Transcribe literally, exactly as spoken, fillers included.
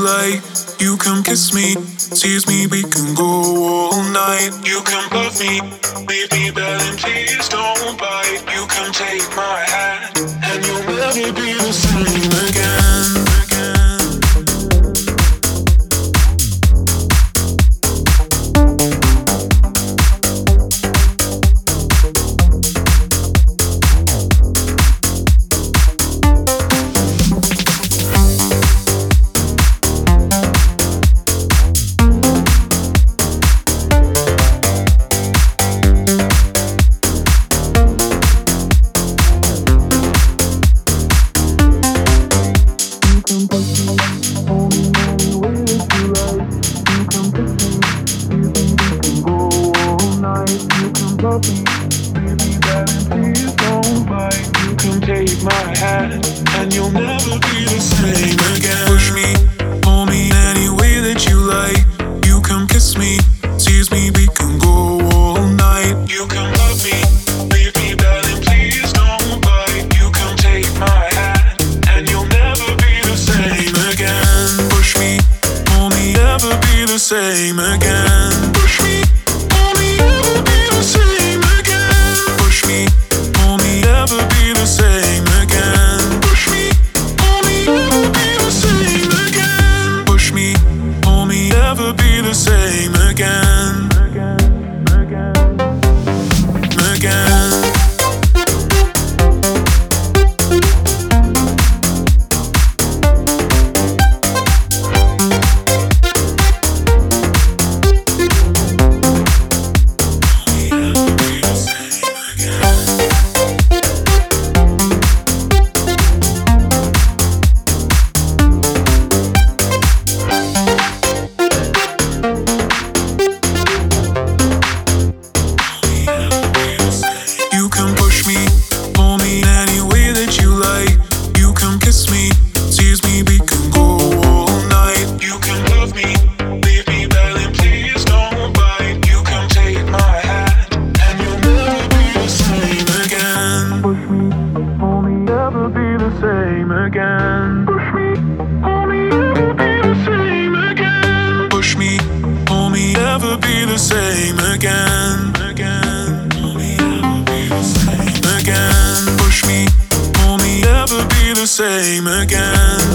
like. You come kiss me, tease me, we can go all night. You come love me, leave me belling, please don't bite. You come take my hand, and you'll never be the same again, again. Same again. Push me, pull me, never be the same again. Push me, pull me, never be the same again. Push me, pull me, never be the same again. Push me, pull me, never be the same again. Again, again, again. Same again, again, pull me, never be the same again. Push me, pull me, never be the same again.